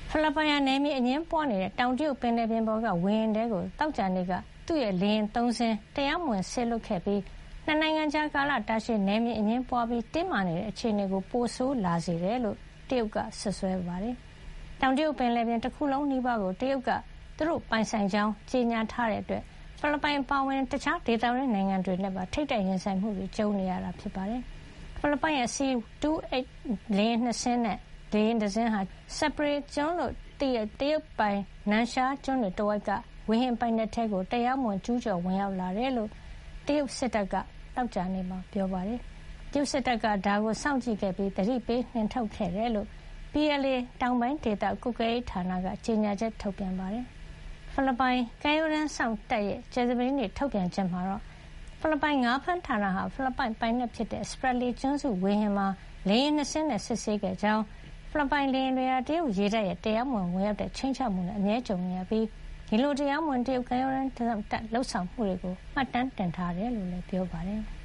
ဖိလစ်ပိုင်ဟာနယ်မြေအငြင်းပွားနေတဲ့တောင်တရုတ်ပင်လယ်ပြင်ပေါ်ကဝေဟင်ထဲကိုသောကြာနေ့ကသူ့ရဲ့လေယာဉ်3 စင်းတရားမဝင်ဆေးလွှတ်ခဲ့ပြီးနှစ်နိုင်ငံကြားကာလတာရှည်နယ်မြေအငြင်းပွားပြီးတင်းမာနေတဲ့အခြေအနေကိုပိုဆိုးလာစေတယ်လို့တရုတ်ကစွပ်စွဲပါတယ်။တောင်တရုတ်ပင်လယ်ပြင်တစ်ခုလုံးနီးပါးကိုတရုတ်ကသူတို့ပိုင်ဆိုင်ကြောင်းကြေညာထားတဲ့အတွက်ဖိလစ်ပိုင်ပါဝင်တခြားဒေသတွင်းနိုင်ငံတွေနဲ့ပါထိပ်တိုက်ရင်ဆိုင်မှုတွေကြုံနေရတာဖြစ်ပါတယ်။ဖိလစ်ပိုင်ရဲ့ C-28 လေယာဉ်2 စင်းနဲ့လေယာဉ်တစ်စင်းဟာစပရေကျွန်းလို့တရုတ်ပိုင်နန်ရှားကျွန်းတွေတဝိုက်ကဝေဟင်ပိုင်နက်ထဲကိုတရားမဝင်ကျူးကျော်ဝင်ရောက်လာတယ်လို့တရုတ်စစ်တပ်ကသောကြာနေ့မှာပြောပါတယ်။တရုတ်စစ်တပ်ကဒါကိုစောင့်ကြည့်ခဲ့ပြီးသတိပေးနှင်ထုတ်ခဲ့တယ်လို့ PLA တောင်ပိုင်းဒေသကွပ်ကဲရေးဌာနကကြေညာချက်ထုတ်ပြန်ပါတယ်။ဖိလစ်ပိုင်ကမ်းရိုးတန်းစောင့်တပ်ရဲ့ကြာသပတေးနေ့ထုတ်ပြန်ချက်မှာတော့ဖိလစ်ပိုင်ငါးဖမ်းဌာနဟာဖိလစ်ပိုင်ပိုင်နက်ဖြစ်တဲ့စပရက်လီကျွန်းစုဝေဟင်မှာလေယာဉ်2 စင်းနဲ့စစ်ဆေးခဲ့ကြောင်းဖိလစ်ပိုင်လေယာဉ်တွေဟာတရုတ်ရေတပ်ရဲ့တရားမဝင်ဝင်ရောက်တဲ့ချိန်ချမှုနဲ့အမြဲကြုံနေရပြီးဒီလိုတရားမဝင်တရုတ်ကမ်းရိုးတန်းတပ်လှုပ်ဆောင်မှုတွေကိုမှတ်တမ်းတင်ထားတယ်လို့လည်းပြောပါတယ်။